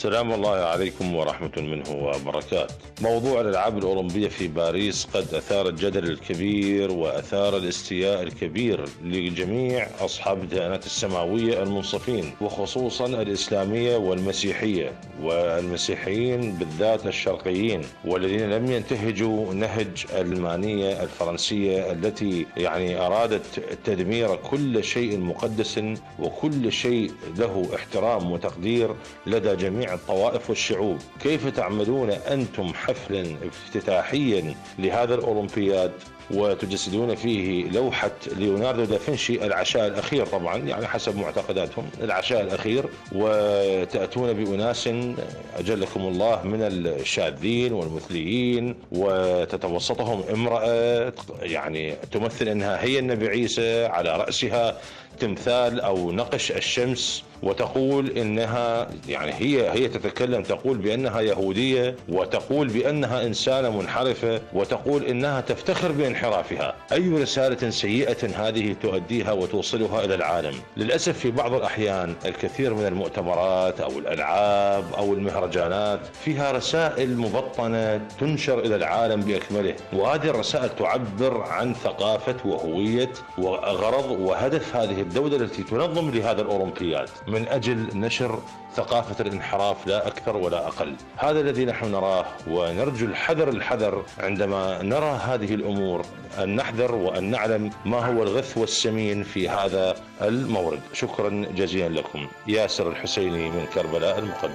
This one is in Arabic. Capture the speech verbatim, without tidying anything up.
سلام الله عليكم ورحمة منه وبركاته. موضوع الألعاب الأولمبية في باريس قد أثار الجدل الكبير وأثار الاستياء الكبير لجميع أصحاب الديانات السماوية المنصفين، وخصوصا الإسلامية والمسيحية، والمسيحيين بالذات الشرقيين، والذين لم ينتهجوا نهج العلمانية الفرنسية التي يعني أرادت تدمير كل شيء مقدس وكل شيء له احترام وتقدير لدى جميع الطوائف والشعوب. كيف تعملون أنتم حفلا افتتاحيا لهذا الأولمبياد وتجسدون فيه لوحة ليوناردو دافنشي العشاء الأخير، طبعا يعني حسب معتقداتهم العشاء الأخير، وتأتون بأناس أجلكم الله من الشاذين والمثليين وتتوسطهم امرأة يعني تمثل أنها هي النبي عيسى، على رأسها تمثال أو نقش الشمس، وتقول إنها يعني هي هي تتكلم تقول بأنها يهودية، وتقول بأنها إنسانة منحرفة، وتقول إنها تفتخر بانحرافها. أي رسالة سيئة هذه تؤديها وتوصلها إلى العالم؟ للأسف في بعض الأحيان الكثير من المؤتمرات أو الألعاب أو المهرجانات فيها رسائل مبطنة تنشر إلى العالم بأكمله، وهذه الرسائل تعبر عن ثقافة وهوية وغرض وهدف هذه الدولة التي تنظم لهذا الأولمبياد من أجل نشر ثقافة الانحراف لا أكثر ولا أقل. هذا الذي نحن نراه، ونرجو الحذر الحذر عندما نرى هذه الأمور، أن نحذر وأن نعلم ما هو الغث والسمين في هذا المورد. شكرا جزيلا لكم. ياسر الحسيني من كربلاء المقدس.